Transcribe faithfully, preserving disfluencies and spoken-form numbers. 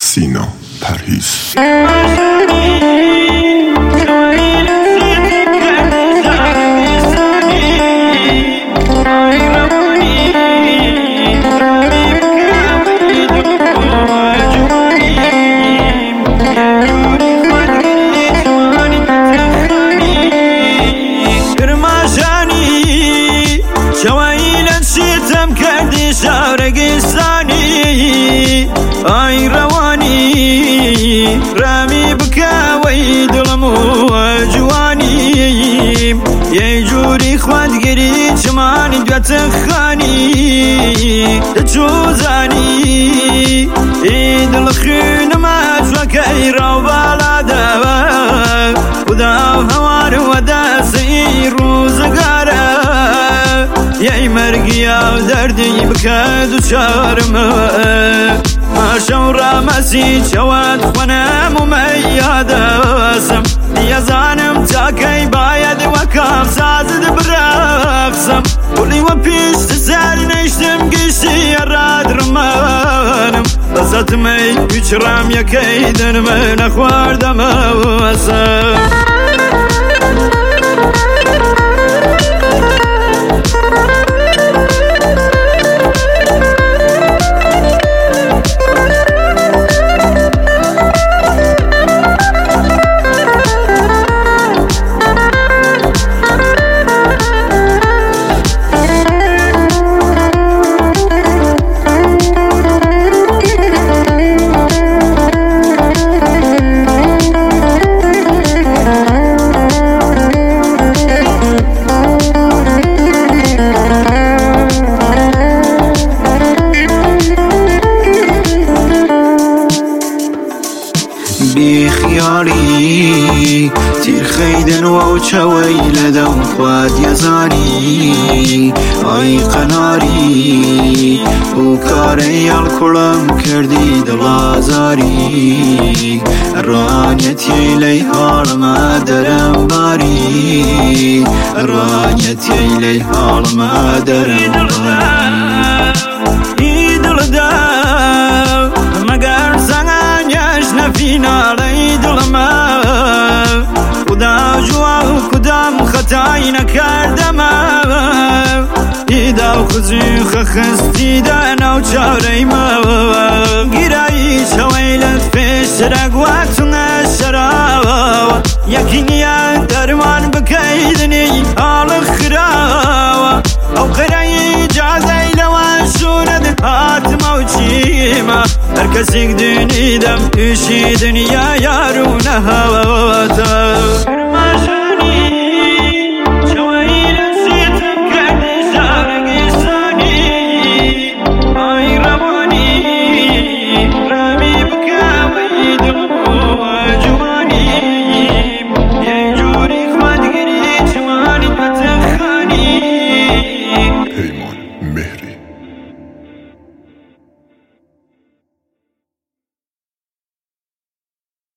سینا پرهیز. شتم کردی شارگستانی آی روانی رامی بکوی دلم و جوانی یه جوری خودگیری چمانی دوت خانی تچوزانی ای دل خونم اجوکی رو بالاده خدا هوار و دستی روزگاره یای مرگی او دردی بکد و چارمه ماشو رامسی چواد خونم و میادسم دیزانم تا کی باید وکم سازد برقصم ولی و پیشت سر نشتم گشتی راد رمانم بسات می بچرم یکی دنم نخواردم واسم بیخیالی تیر خیدن و چوی لدم خواد یزانی آی قناری و کاری الکلم کردی دلازاری رانیتی لی حال ما درم باری رانیتی لی حال ما درم باری مگر زنگانیش نفینا لی دلما خدا جوا کدام خطایی نکردم ایدا و خزی خخستی دانا و چاره ما گیرایی چویلت پیش رگوات نشراوا یکی نیان درمان بکیدنی آل خراوا او قرایی جازی لوان شوند هات موچیما هر کسی دنی دم توشی دنیا یارو نهواتا پیمان مهری.